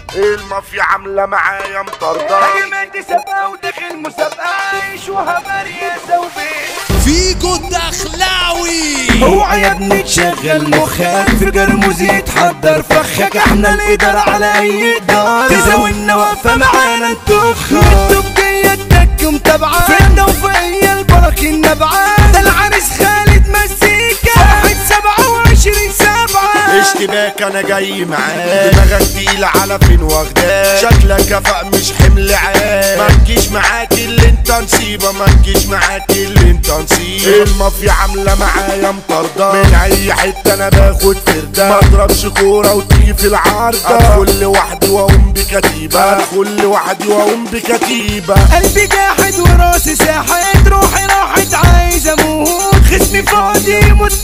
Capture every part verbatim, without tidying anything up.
المافيا عاملة معايا مطاردة. هجمات سابقة وداخل مسابقة عايش وهبري يا زوبي فيجو الدخلاوي. اوعى يا ابني تشغل مخك في جرموز يتحضر فخك. احنا الإدارة على أي دار تزاولنا واقفة معانا نتوخ. الدبية الدك متابعة فينا وفيا البراكين نبعة. ده العريس خالد مسيكة فرحة سبعة وعشرين سبعة. اشتباك انا جاي معاك دماغك تقيلة على فين واخداك. شكلك كفاء مش حمل عاد. ما تجيش معاك اللي انت نصيبة ما تجيش معاك اللي انت نصيبة. المافيا عاملة معايا مطاردة من اي حتة انا باخد فردة. ما اضربش كورة وتيجي في العارضة. ادخل لوحدي واقوم بكتيبة. ادخل لوحدي واقوم بكتيبة. قلبي جاحد وراسي ساحد روحي راحت عايز اموت. خصمي فاضي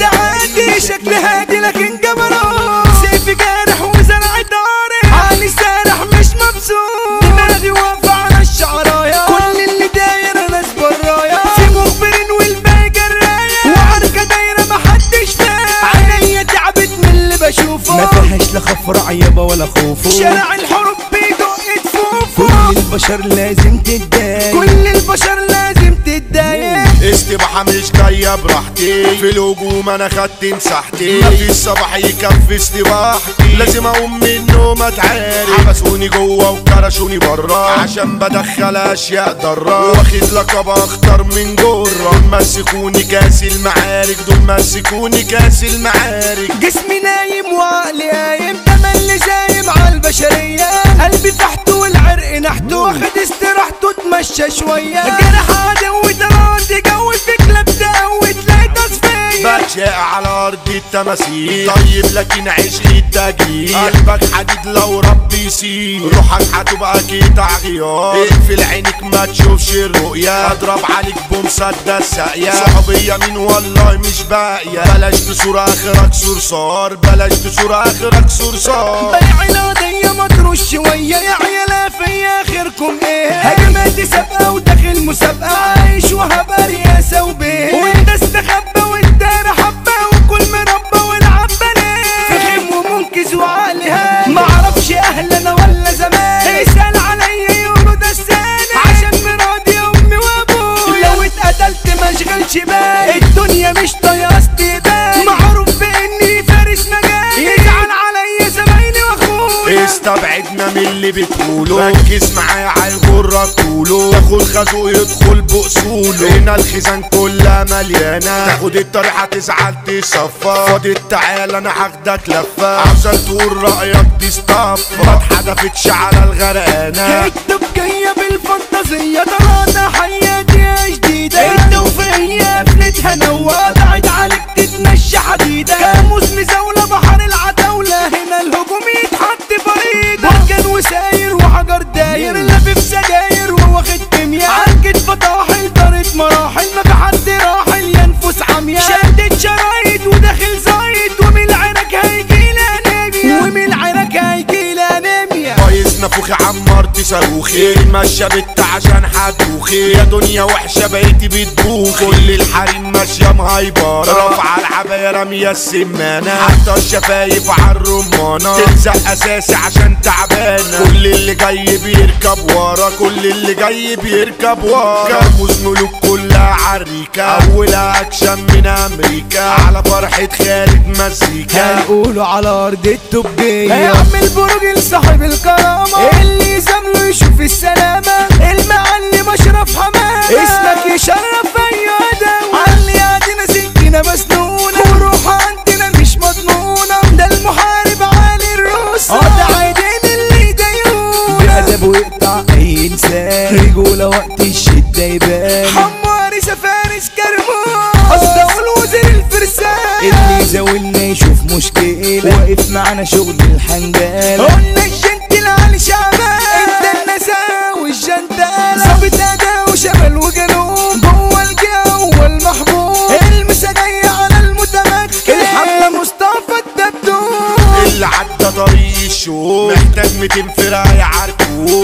مستعد شكل هادي لكن جبروت. سيفي جارح وزرع داري عالي سارح مش مبسوط. دماغي واقفة على الشعرايا كل اللي داير ناس برايا. في مخبرين والباقي جرايا وعركة دايرة محدش فاهم. عينيا تعبت من اللي بشوفه ما فيهاش لا خفرع يابا ولا خوف. شارع الحروب بيدق تفوفه. كل البشر لازم تتضايق كل البشر لازم تتضايق. استباحة مش جاية براحتي في الهجوم انا خدت مساحتي. مفيش صباح يكفي استباحتي. لازم اقوم من النوم اتعارك. حبسوني جوه وكرشوني برا عشان بدخل اشياء ضرا. واخد لقب اخطر من جرة. دول مسكوني كاس المعارك دول مسكوني كاس المعارك. جسمي نايم وعقلي قايم تملي زايم عالبشرية. قلبي تحته والعرق نحته واخد استراحته اتمشى شوية. جرح عدوي تراضي جو في كلاب تقوي تلاقي تصفية. بتشاق على ارض التماثيل طيب لكن عشق التجريح. قلبك حديد لو ربي يسير. روحك هتبقى قطع غيار. اقفل عينك ما تشوفش الرؤية. اضرب عليك بمسدس ساقية. صحوبية مين والله مش باقية. بلاش تصور اخرك صرصار بلاش تصور اخرك صرصار. بيع القضية مطروش شوية يا عيالة فيا خيركم ايه. هجماتي سابقة وداخل مسابقة عايش وهبري يا سوبي. وانت استخبى وانت رحبة وكل مربى والعبة ليه. في خيم ومنكز وعقلي هاني معرفش اهلنا ولا زمان. اسأل عليا يقولوا ده السنة عشان مرادي امي وابوي. لو اتقتلت مشغلش بالي الدنيا مش طايقة استقبال. معروف باني فارس مجال يزعل عليا زمايلي واخويا. استبعدنا من اللي بتقوله. ركز معايا عالغرة طوله. تاخد خازوق يدخل بأصوله. هنا الخزان كلها مليانة. تاخد الطريق هتزعل تصفى. فاضي تعالى انا هاخدك لفة. عاوزك تقول رأيك دي صطفى. ما اتحدفتش على الغرقانة. الدبكية بالفانتازية طلعنا حياتي جديدة. التوفيقية قفلتها نوى بعد عليك تتمشى حديدة. كاموس مزاولة بحر العتاولة هنا الهجوم يتحط فريدة. بركان وساير وحجر داير لافف سجاير وواخد كيمياء. عالكتف طاحل طارت مراحل ما في حد راحل ينفس عمياء. شدت شرايط وداخل زايد ومن العراك هيجيلي انيميا. ومن العراك هيجيلي انيميا. بايظ نفوخي عمرت صاروخي. ماشية بت عشان هتوخي. يا دنيا وحشة بقيتي بتبوخي. كل الحريم ماشية مهيبرة. رافعة العباية رامية السمانة. حتى الشفايف عالرمانة. تلزق اساسي عشان تعبانة. كل اللي جاي بيركب ورا كل اللي جاي بيركب ورا. كرموز ملوك كلها عريكة. اولها اكشن من امريكا. على فرحة خالد مزيكا. هنقوله على ارض التوبية. هيعمل بروج لصاحب الكرامة. اللي يزامله يشوف السلامة. المعلم اشرف حمامة. اسمك يشرف اي عداوة. علي عندنا سكينة مسنونة. وروح عندنا مش مضمونة. ده المحارب عالي الروس. قاطع ايدين اللي يضايقونا. بأدبه يقطع اي انسان. رجولة وقت الشدة يبان. حماري سفارس كرمون. اصدقوا الوزير الفرسان. اللي يزاولنا يشوف مشكلة. واقف معانا شغل الحنجال. قلنا الجنتل علي شعبان. انت النساء والجنتال. ظابط اداء وشمال وجنوب. جوه الجو المحبوب. المسا جاية على المتمكن. الحملة مصطفى الدبدوب. اللي عدى طريق الشوق محتاج ميتين فرقة يعاركوه. احمد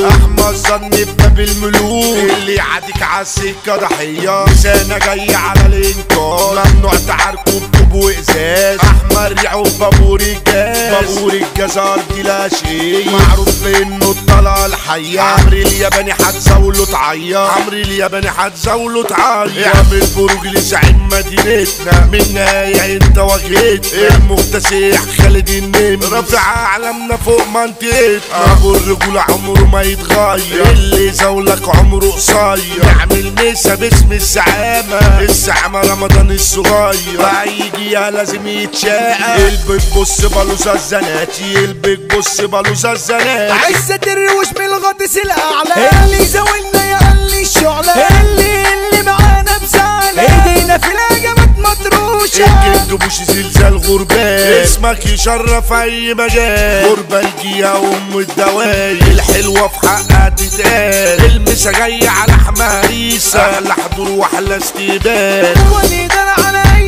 علامة الظن بباب الملوك اللي يعديك عالسكة ضحية لسانة جاي على الانكار ممنوع تعاركوا بطوب وازاز احمر يعوب بابور الجاز بابور الجاز ارضي لا شيء معروف بانه الطلقة الحية عمري الياباني هتزاوله تعيط عمري الياباني هتزاوله تعيط عامل بروج لزعيم مدينتنا من نهاية انت واجهتنا المكتسح خالد النمر رافع اعلامنا فوق منطقتنا ابو الرجولة عمره ما يتغير اللي زولك عمره قصير نعمل مسا باسم الزعامة الزعامة رمضان الصغير هيجي لازم يتشاقى قلبك بص بلوزة الزناتي قلبك بص بلوزة الزناتي عزة الروش من الغطس الاعلى اللي زاولنا يقلي الشعلة اللي اللي معانا بزعلة ايدينا في الهجمات مطروشة الجلد بوش زلزال غربان اسمك يشرف اي مجال غربة الجية ام الدوايل الحلوة في حقها تتقال المسا جاي على حماريسة احلى حضور واحلى استقبال هو اللي دار على